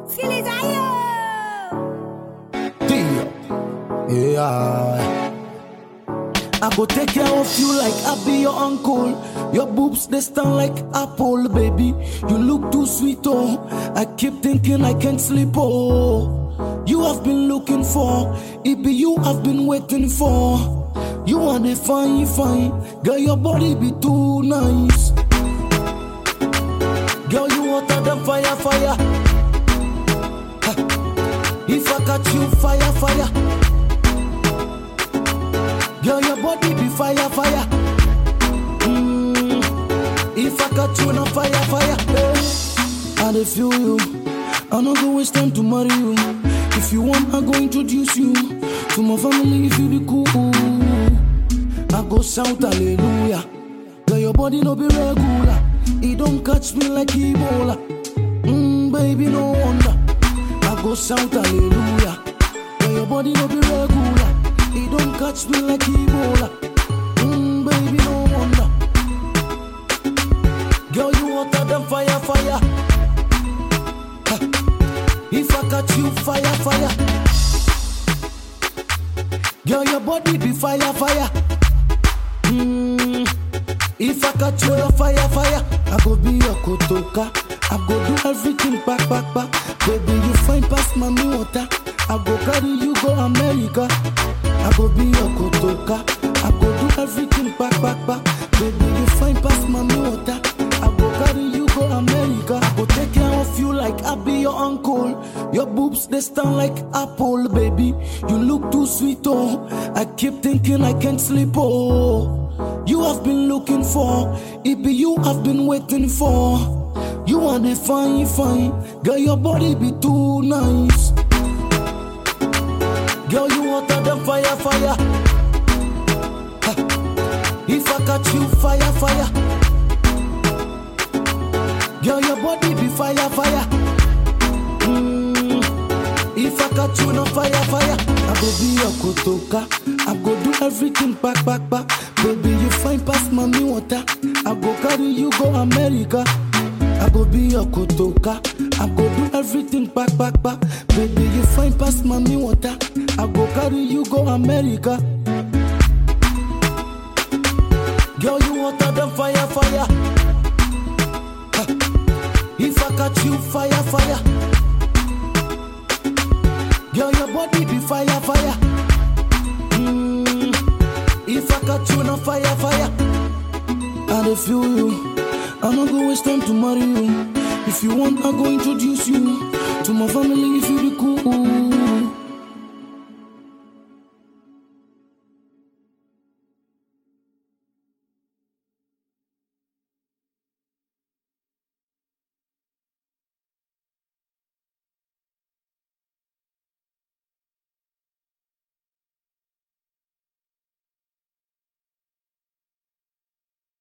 Yeah. I go take care of you like I be your uncle. Your boobs, they stand like apple, baby. You look too sweet, oh. I keep thinking I can't sleep, oh. You have been looking for, it be you I've been waiting for. You are the fine, fine. Girl, your body be too nice. Girl, you hotter than fire, fire. If I catch you, fire, fire. Girl, your body be fire, fire. If I catch you, no fire, fire. I dey feel you. I no go waste time to marry you. If you want, I go introduce you to my family. If you be cool, I go shout hallelujah. Girl, your body no be regular. It don't catch me like Ebola. Baby, no wonder. I go shout hallelujah. Girl, your body no be regular. It don't catch me like Ebola. Baby, no wonder. Girl, you hotter than fire, fire. If I catch you, fire, fire. Girl, your body be fire, fire. If I catch you, the fire, fire. I go be your kotoka. I go do everything back, back, back. Baby, you fine past mommy water. I go carry you go America. I go be your kotoka. I go do everything back, back, back. Baby, you fine past mommy water. I go carry you go America. I go take care of you like I be your uncle. Your boobs, they stand like apple, baby. You look too sweet, oh. I keep thinking I can't sleep, oh. You have been looking for, it be you I've been waiting for. You are the fine, fine. Girl, your body be too nice. Girl, you hotter than fire, fire. If I catch you, fire, fire. Girl, your body be fire, fire. If I catch you, no fire, fire. I go be your kotoka. I go do everything back, back, back. Baby, you fine past mommy water. I go carry you go America. I go be your kotoka. I go do everything back, back, back. Baby, you fine past mommy water. I go carry you go America. Girl, you hotter than fire, fire. If I catch you, fire, fire. Girl, your body be fire, fire. If I catch you, no fire, fire. I dey feel you. I'm not gonna waste time to marry you. If you want, I go introduce you to my family. If you be cool.